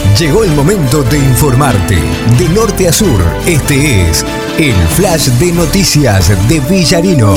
Llegó el momento de informarte. De norte a sur, este es el Flash de Noticias de Villarino.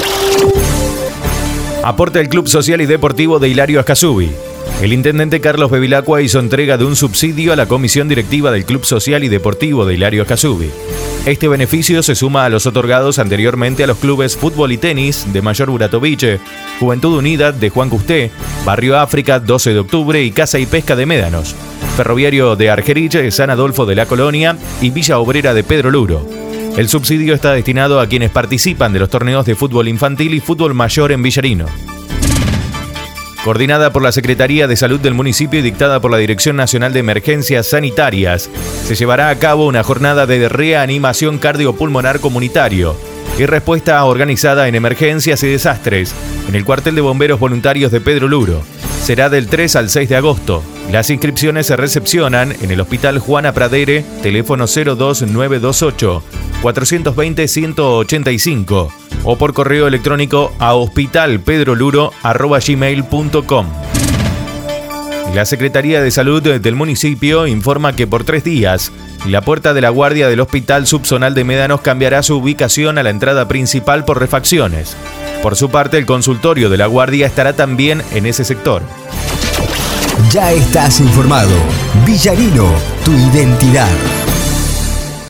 Aporta el Club Social y Deportivo de Hilario Ascasubi. El intendente Carlos Bevilacqua hizo entrega de un subsidio a la comisión directiva del Club Social y Deportivo de Hilario Ascasubi. Este beneficio se suma a los otorgados anteriormente a los clubes Fútbol y Tenis de Mayor Buratoviche, Juventud Unida de Juan Custé, Barrio África 12 de Octubre y Caza y Pesca de Médanos, Ferroviario de Argerich, San Adolfo de la Colonia y Villa Obrera de Pedro Luro. El subsidio está destinado a quienes participan de los torneos de fútbol infantil y fútbol mayor en Villarino. Coordinada por la Secretaría de Salud del municipio y dictada por la Dirección Nacional de Emergencias Sanitarias, se llevará a cabo una jornada de reanimación cardiopulmonar comunitario y respuesta organizada en emergencias y desastres en el cuartel de bomberos voluntarios de Pedro Luro. Será del 3 al 6 de agosto. Las inscripciones se recepcionan en el Hospital Juana Pradere, teléfono 02928 420 185 o por correo electrónico a hospitalpedroluro@gmail.com. La Secretaría de Salud del municipio informa que por 3 días la puerta de la guardia del Hospital Subzonal de Médanos cambiará su ubicación a la entrada principal por refacciones. Por su parte, el consultorio de la guardia estará también en ese sector. Ya estás informado. Villarino, tu identidad.